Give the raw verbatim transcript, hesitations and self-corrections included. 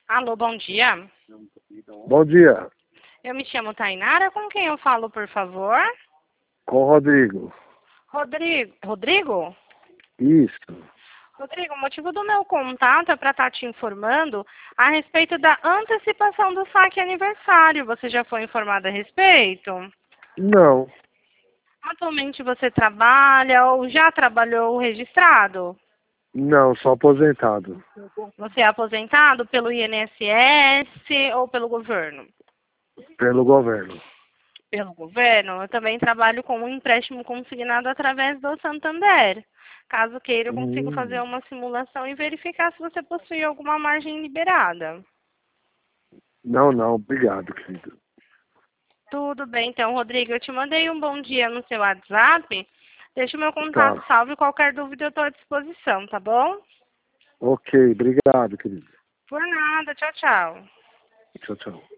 Alô, bom dia. Bom dia, Eu me chamo Tainara. Com quem eu falo, por favor? com o Rodrigo. Rodrigo. Rodrigo? Isso. Rodrigo, o motivo do meu contato é para estar te informando a respeito da antecipação do saque aniversário. Você já foi informado a respeito? Não, Atualmente você trabalha ou já trabalhou registrado? não, sou aposentado. Você é aposentado pelo I N S S ou pelo governo? Pelo governo. Pelo governo, eu também trabalho com um empréstimo consignado através do Santander. Caso queira, eu consigo fazer Hum, uma simulação e verificar se você possui alguma margem liberada. não, não, obrigado, querido. Tudo bem, então, Rodrigo, eu te mandei um bom dia no seu WhatsApp. Deixa o meu contato Tá. salvo e qualquer dúvida eu estou à disposição, tá bom? Ok, obrigado, querido. Por nada, tchau, tchau. Tchau, tchau.